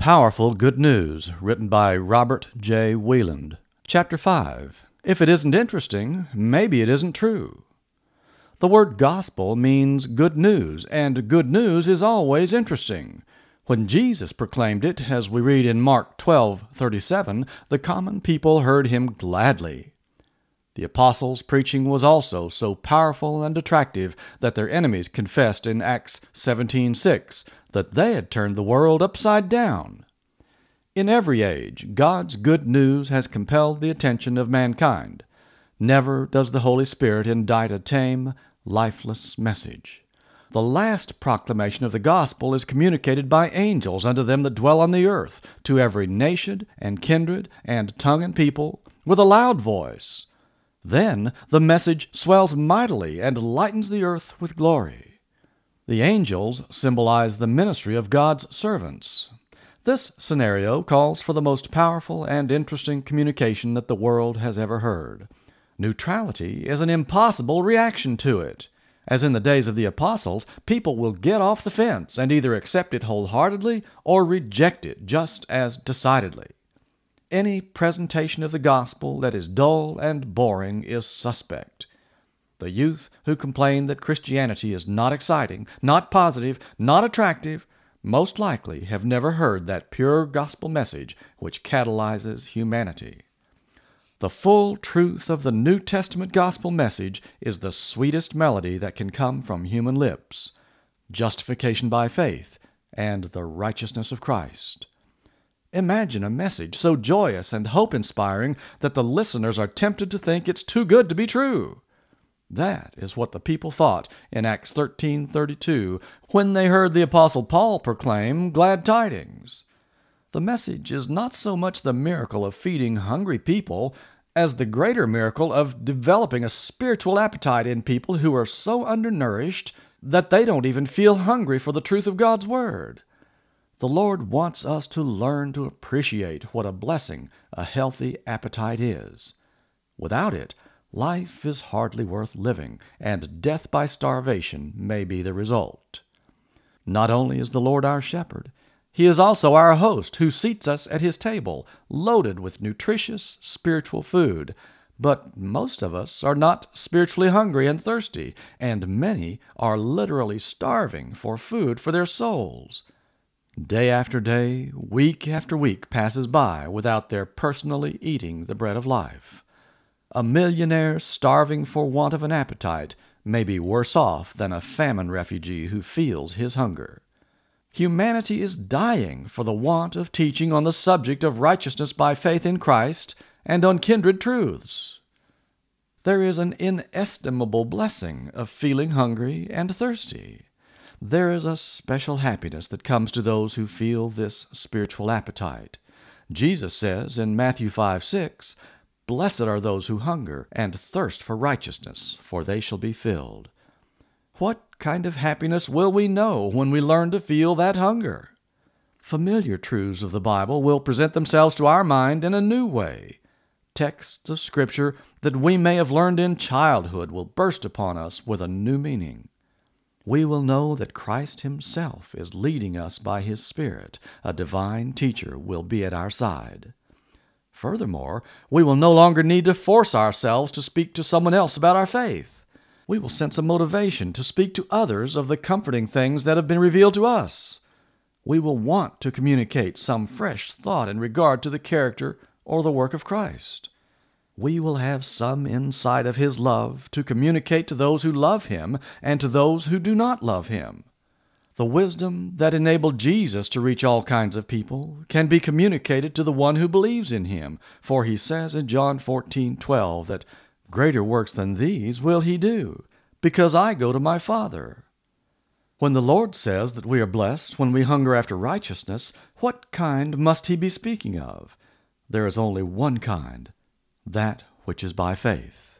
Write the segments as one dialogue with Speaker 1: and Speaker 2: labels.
Speaker 1: Powerful Good News, written by Robert J. Wieland. Chapter 5. If it isn't interesting, maybe it isn't true. The word gospel means good news, and good news is always interesting. When Jesus proclaimed it, as we read in Mark 12:37, the common people heard him gladly. The apostles' preaching was also so powerful and attractive that their enemies confessed in Acts 17:6 that they had turned the world upside down. In every age, God's good news has compelled the attention of mankind. Never does the Holy Spirit indite a tame, lifeless message. The last proclamation of the gospel is communicated by angels unto them that dwell on the earth, to every nation and kindred and tongue and people, with a loud voice. Then the message swells mightily and lightens the earth with glory. The angels symbolize the ministry of God's servants. This scenario calls for the most powerful and interesting communication that the world has ever heard. Neutrality is an impossible reaction to it. As in the days of the apostles, people will get off the fence and either accept it wholeheartedly or reject it just as decidedly. Any presentation of the gospel that is dull and boring is suspect. The youth who complain that Christianity is not exciting, not positive, not attractive, most likely have never heard that pure gospel message which catalyzes humanity. The full truth of the New Testament gospel message is the sweetest melody that can come from human lips: justification by faith and the righteousness of Christ. Imagine a message so joyous and hope-inspiring that the listeners are tempted to think it's too good to be true. That is what the people thought in Acts 13:32 when they heard the Apostle Paul proclaim glad tidings. The message is not so much the miracle of feeding hungry people as the greater miracle of developing a spiritual appetite in people who are so undernourished that they don't even feel hungry for the truth of God's Word. The Lord wants us to learn to appreciate what a blessing a healthy appetite is. Without it, life is hardly worth living, and death by starvation may be the result. Not only is the Lord our shepherd, He is also our host who seats us at His table, loaded with nutritious spiritual food. But most of us are not spiritually hungry and thirsty, and many are literally starving for food for their souls. Day after day, week after week passes by without their personally eating the bread of life. A millionaire starving for want of an appetite may be worse off than a famine refugee who feels his hunger. Humanity is dying for the want of teaching on the subject of righteousness by faith in Christ and on kindred truths. There is an inestimable blessing of feeling hungry and thirsty. There is a special happiness that comes to those who feel this spiritual appetite. Jesus says in Matthew 5:6, "Blessed are those who hunger and thirst for righteousness, for they shall be filled." What kind of happiness will we know when we learn to feel that hunger? Familiar truths of the Bible will present themselves to our mind in a new way. Texts of Scripture that we may have learned in childhood will burst upon us with a new meaning. We will know that Christ Himself is leading us by His Spirit. A divine teacher will be at our side. Furthermore, we will no longer need to force ourselves to speak to someone else about our faith. We will sense a motivation to speak to others of the comforting things that have been revealed to us. We will want to communicate some fresh thought in regard to the character or the work of Christ. We will have some insight of His love to communicate to those who love Him and to those who do not love Him. The wisdom that enabled Jesus to reach all kinds of people can be communicated to the one who believes in Him, for He says in John 14:12 that greater works than these will He do, because I go to my Father. When the Lord says that we are blessed when we hunger after righteousness, what kind must He be speaking of? There is only one kind, that which is by faith.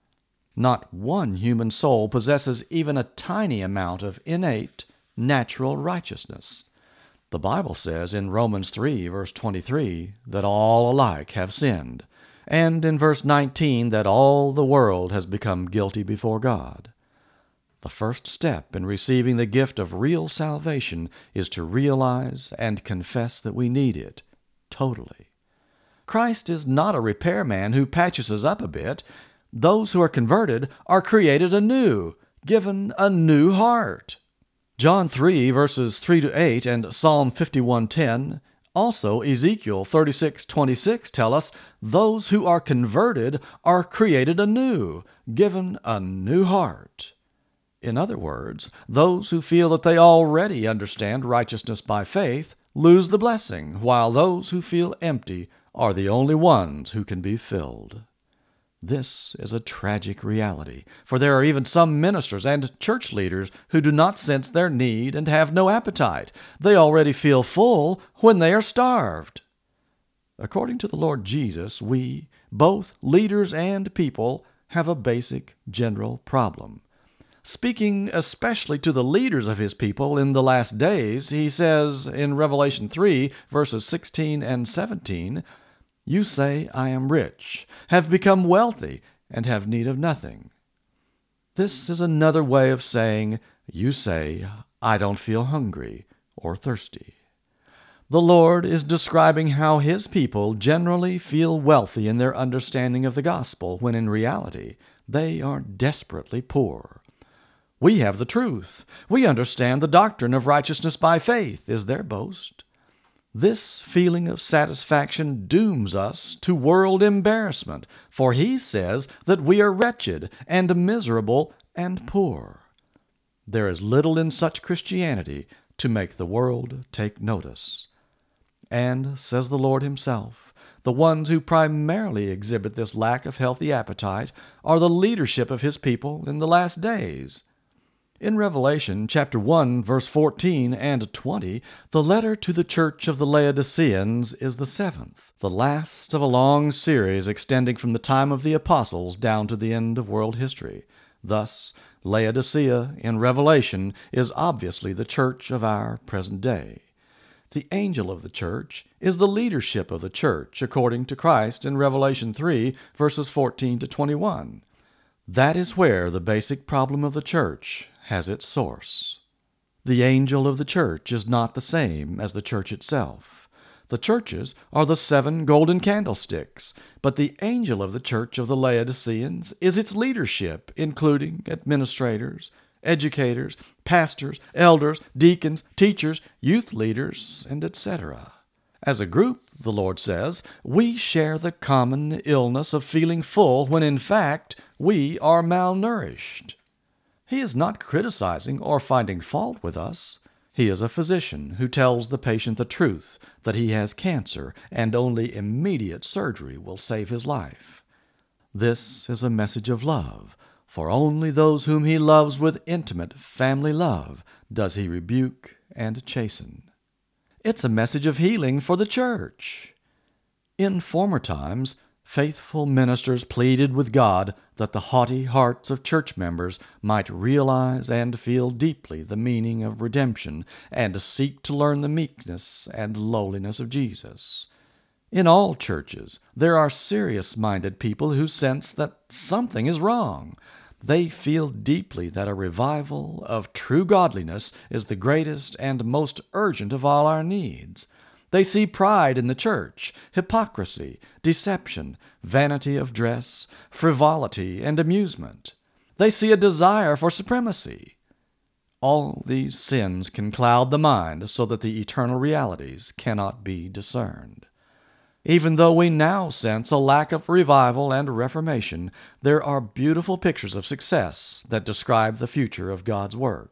Speaker 1: Not one human soul possesses even a tiny amount of innate, natural righteousness. The Bible says in Romans 3, verse 23, that all alike have sinned, and in verse 19 that all the world has become guilty before God. The first step in receiving the gift of real salvation is to realize and confess that we need it totally. Christ is not a repairman who patches us up a bit. Those who are converted are created anew, given a new heart. John 3, verses 3 to 8, and Psalm 51:10, also Ezekiel 36:26 tell us those who are converted are created anew, given a new heart. In other words, those who feel that they already understand righteousness by faith lose the blessing, while those who feel empty are the only ones who can be filled. This is a tragic reality, for there are even some ministers and church leaders who do not sense their need and have no appetite. They already feel full when they are starved. According to the Lord Jesus, we, both leaders and people, have a basic general problem. Speaking especially to the leaders of his people in the last days, he says in Revelation 3, verses 16 and 17, "You say, I am rich, have become wealthy, and have need of nothing." This is another way of saying, you say, I don't feel hungry or thirsty. The Lord is describing how his people generally feel wealthy in their understanding of the gospel, when in reality they are desperately poor. We have the truth. We understand the doctrine of righteousness by faith, is their boast. This feeling of satisfaction dooms us to world embarrassment, for he says that we are wretched and miserable and poor. There is little in such Christianity to make the world take notice. And, says the Lord himself, the ones who primarily exhibit this lack of healthy appetite are the leadership of his people in the last days. In Revelation chapter 1, verse 14 and 20, the letter to the church of the Laodiceans is the seventh, the last of a long series extending from the time of the apostles down to the end of world history. Thus, Laodicea in Revelation is obviously the church of our present day. The angel of the church is the leadership of the church, according to Christ in Revelation 3, verses 14 to 21. That is where the basic problem of the church has its source. The angel of the church is not the same as the church itself. The churches are the 7 golden candlesticks, but the angel of the church of the Laodiceans is its leadership, including administrators, educators, pastors, elders, deacons, teachers, youth leaders, and etc. As a group, the Lord says, we share the common illness of feeling full when in fact we are malnourished. He is not criticizing or finding fault with us. He is a physician who tells the patient the truth, that he has cancer and only immediate surgery will save his life. This is a message of love, for only those whom he loves with intimate family love does he rebuke and chasten. It's a message of healing for the church. In former times, faithful ministers pleaded with God that the haughty hearts of church members might realize and feel deeply the meaning of redemption and seek to learn the meekness and lowliness of Jesus. In all churches, there are serious-minded people who sense that something is wrong. They feel deeply that a revival of true godliness is the greatest and most urgent of all our needs. They see pride in the church, hypocrisy, deception, vanity of dress, frivolity, and amusement. They see a desire for supremacy. All these sins can cloud the mind so that the eternal realities cannot be discerned. Even though we now sense a lack of revival and reformation, there are beautiful pictures of success that describe the future of God's work.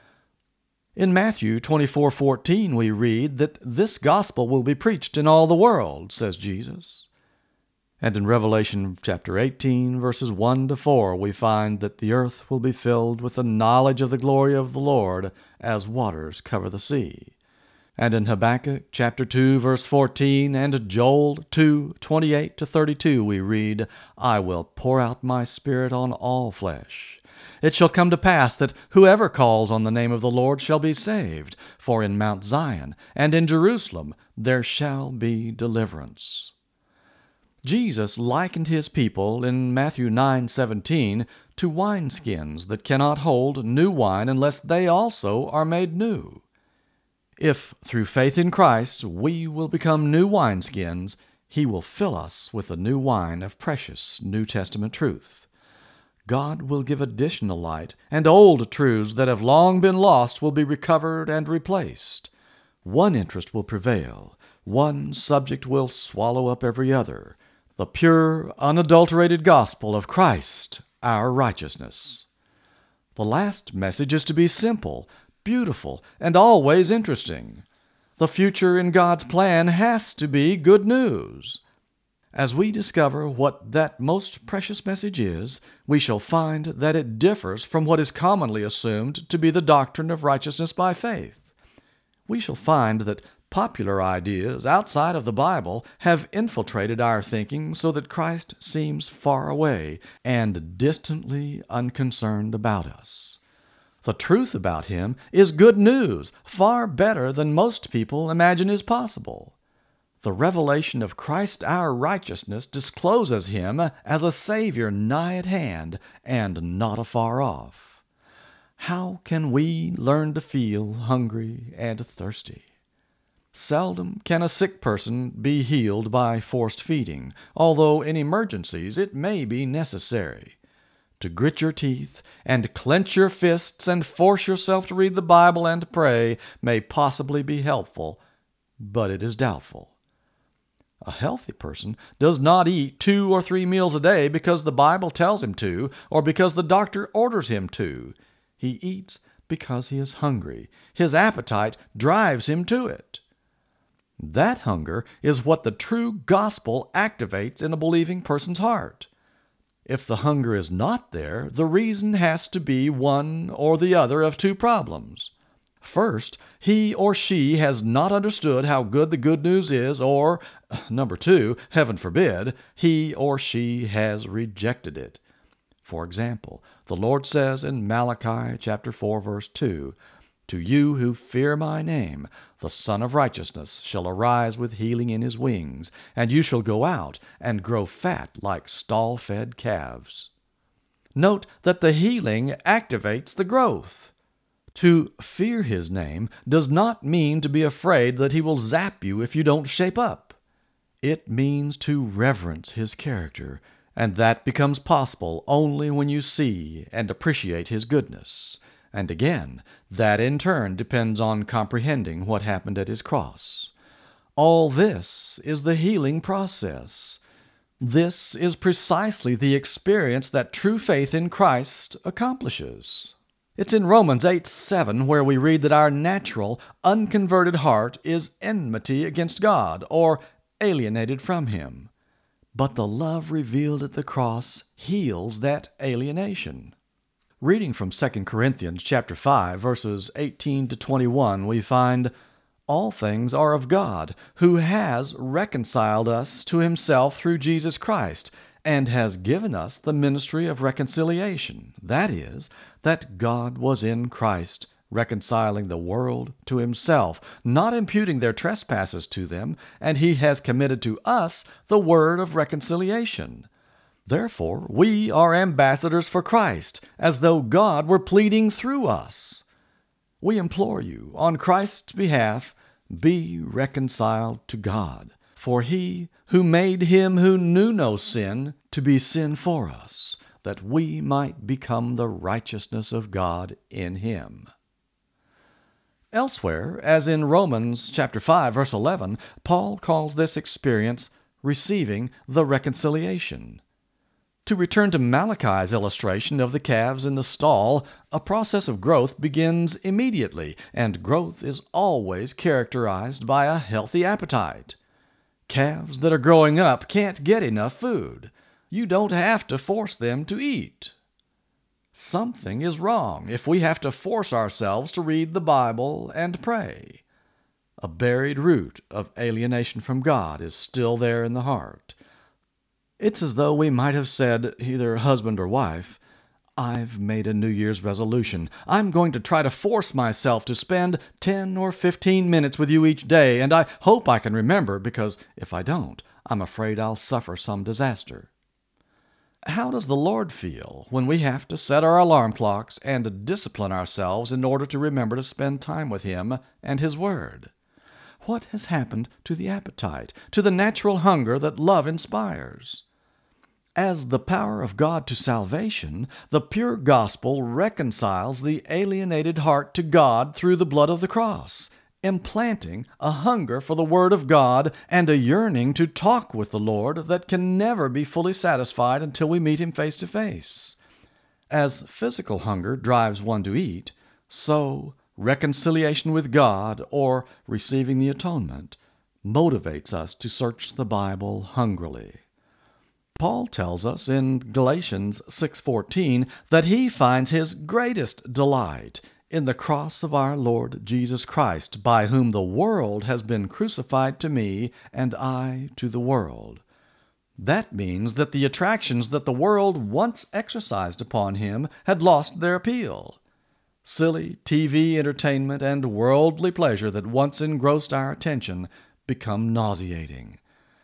Speaker 1: In Matthew 24:14 we read that this gospel will be preached in all the world, says Jesus. And in Revelation chapter 18, verses 1 to 4, we find that the earth will be filled with the knowledge of the glory of the Lord as waters cover the sea. And in Habakkuk chapter 2, verse 14, and Joel 2:28 to 32, we read, I will pour out my spirit on all flesh. It shall come to pass that whoever calls on the name of the Lord shall be saved, for in Mount Zion and in Jerusalem there shall be deliverance. Jesus likened his people in Matthew 9:17 to wineskins that cannot hold new wine unless they also are made new. If, through faith in Christ, we will become new wineskins, He will fill us with the new wine of precious New Testament truth. God will give additional light, and old truths that have long been lost will be recovered and replaced. One interest will prevail. One subject will swallow up every other. The pure, unadulterated gospel of Christ, our righteousness. The last message is to be simple, beautiful, and always interesting. The future in God's plan has to be good news. As we discover what that most precious message is, we shall find that it differs from what is commonly assumed to be the doctrine of righteousness by faith. We shall find that popular ideas outside of the Bible have infiltrated our thinking so that Christ seems far away and distantly unconcerned about us. The truth about Him is good news, far better than most people imagine is possible. The revelation of Christ our righteousness discloses Him as a Savior nigh at hand and not afar off. How can we learn to feel hungry and thirsty? Seldom can a sick person be healed by forced feeding, although in emergencies it may be necessary. To grit your teeth and clench your fists and force yourself to read the Bible and pray may possibly be helpful, but it is doubtful. A healthy person does not eat 2 or 3 meals a day because the Bible tells him to, or because the doctor orders him to. He eats because he is hungry. His appetite drives him to it. That hunger is what the true gospel activates in a believing person's heart. If the hunger is not there, the reason has to be one or the other of 2 problems. First, he or she has not understood how good the good news is, or, number 2, heaven forbid, he or she has rejected it. For example, the Lord says in Malachi chapter 4, verse 2, "To you who fear my name, the Son of Righteousness shall arise with healing in his wings, and you shall go out and grow fat like stall-fed calves." Note that the healing activates the growth. To fear His name does not mean to be afraid that He will zap you if you don't shape up. It means to reverence His character, and that becomes possible only when you see and appreciate His goodness. And again, that in turn depends on comprehending what happened at His cross. All this is the healing process. This is precisely the experience that true faith in Christ accomplishes. It's in Romans 8:7 where we read that our natural, unconverted heart is enmity against God, or alienated from Him. But the love revealed at the cross heals that alienation. Reading from 2 Corinthians chapter 5, verses 18 to 21, we find, "All things are of God, who has reconciled us to Himself through Jesus Christ, and has given us the ministry of reconciliation. That is, that God was in Christ, reconciling the world to Himself, not imputing their trespasses to them, and He has committed to us the word of reconciliation. Therefore, we are ambassadors for Christ, as though God were pleading through us. We implore you, on Christ's behalf, be reconciled to God. For He who made Him who knew no sin to be sin for us, that we might become the righteousness of God in Him." Elsewhere, as in Romans chapter 5, verse 11, Paul calls this experience receiving the reconciliation. To return to Malachi's illustration of the calves in the stall, a process of growth begins immediately, and growth is always characterized by a healthy appetite. Calves that are growing up can't get enough food. You don't have to force them to eat. Something is wrong if we have to force ourselves to read the Bible and pray. A buried root of alienation from God is still there in the heart. It's as though we might have said, either husband or wife, "I've made a New Year's resolution. I'm going to try to force myself to spend 10 or 15 minutes with you each day, and I hope I can remember, because if I don't, I'm afraid I'll suffer some disaster." How does the Lord feel when we have to set our alarm clocks and discipline ourselves in order to remember to spend time with Him and His Word? What has happened to the appetite, to the natural hunger that love inspires? As the power of God to salvation, the pure gospel reconciles the alienated heart to God through the blood of the cross, implanting a hunger for the Word of God and a yearning to talk with the Lord that can never be fully satisfied until we meet Him face to face. As physical hunger drives one to eat, so reconciliation with God, or receiving the atonement, motivates us to search the Bible hungrily. Paul tells us in Galatians 6:14 that he finds his greatest delight in the cross of our Lord Jesus Christ, by whom the world has been crucified to me and I to the world. That means that the attractions that the world once exercised upon him had lost their appeal. Silly TV entertainment and worldly pleasure that once engrossed our attention become nauseating.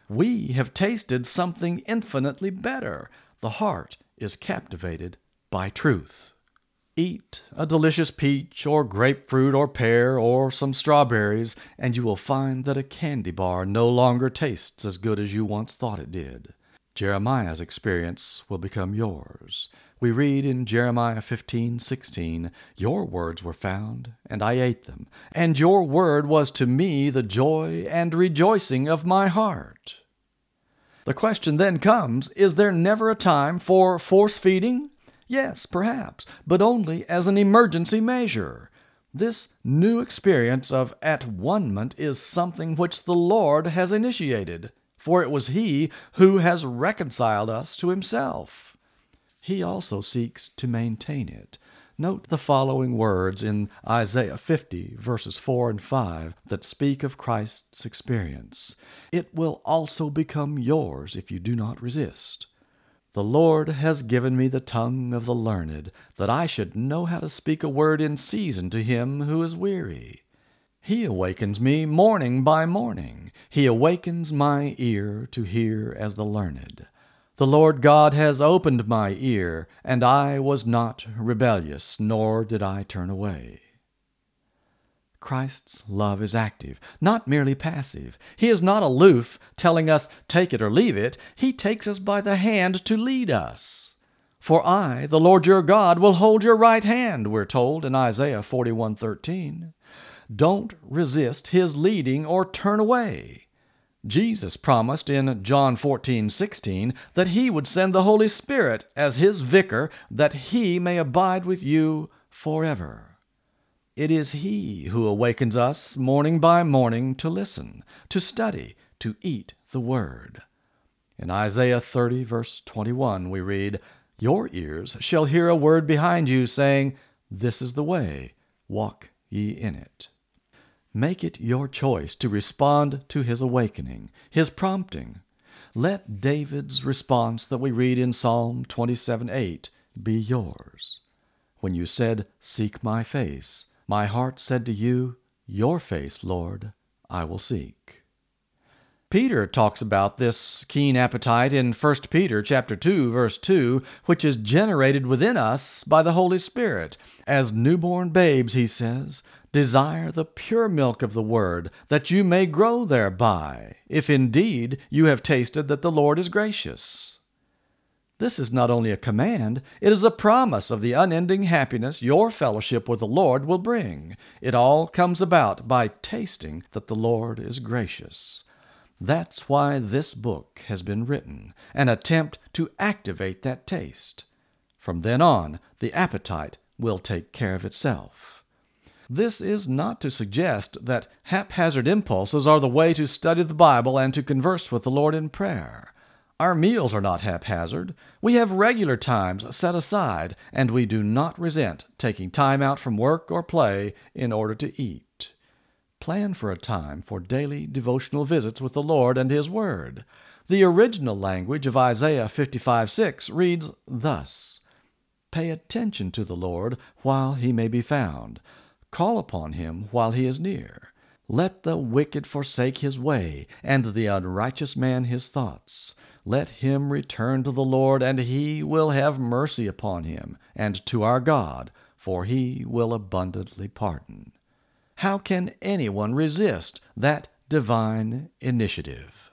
Speaker 1: We have tasted something infinitely better. The heart is captivated by truth. Eat a delicious peach or grapefruit or pear or some strawberries, and you will find that a candy bar no longer tastes as good as you once thought it did. Jeremiah's experience will become yours. We read in Jeremiah 15:16, "Your words were found, and I ate them, and your word was to me the joy and rejoicing of my heart." The question then comes, is there never a time for force-feeding? Yes, perhaps, but only as an emergency measure. This new experience of at-one-ment is something which the Lord has initiated, for it was He who has reconciled us to Himself. He also seeks to maintain it. Note the following words in Isaiah 50, verses 4 and 5, that speak of Christ's experience. "It will also become yours if you do not resist. The Lord has given me the tongue of the learned, that I should know how to speak a word in season to him who is weary. He awakens me morning by morning. He awakens my ear to hear as the learned. The Lord God has opened my ear, and I was not rebellious, nor did I turn away." Christ's love is active, not merely passive. He is not aloof, telling us, take it or leave it. He takes us by the hand to lead us. "For I, the Lord your God, will hold your right hand," we're told in Isaiah 41:13. Don't resist His leading or turn away. Jesus promised in John 14:16 that He would send the Holy Spirit as His vicar, that He may abide with you forever. It is He who awakens us morning by morning to listen, to study, to eat the Word. In Isaiah 30, verse 21, we read, "Your ears shall hear a word behind you, saying, This is the way, walk ye in it." Make it your choice to respond to His awakening, His prompting. Let David's response that we read in Psalm 27:8 be yours. When you said, "Seek my face," my heart said to you, "Your face, Lord, I will seek." Peter talks about this keen appetite in 1 Peter chapter 2, verse 2, which is generated within us by the Holy Spirit. As newborn babes, he says, "Desire the pure milk of the Word, that you may grow thereby, if indeed you have tasted that the Lord is gracious." This is not only a command, it is a promise of the unending happiness your fellowship with the Lord will bring. It all comes about by tasting that the Lord is gracious. That's why this book has been written, an attempt to activate that taste. From then on, the appetite will take care of itself. This is not to suggest that haphazard impulses are the way to study the Bible and to converse with the Lord in prayer. Our meals are not haphazard. We have regular times set aside, and we do not resent taking time out from work or play in order to eat. Plan for a time for daily devotional visits with the Lord and His Word. The original language of Isaiah 55:6 reads thus, "Pay attention to the Lord while He may be found. Call upon Him while He is near. Let the wicked forsake his way, and the unrighteous man his thoughts. Let him return to the Lord, and he will have mercy upon him, and to our God, for he will abundantly pardon. How can anyone resist that divine initiative?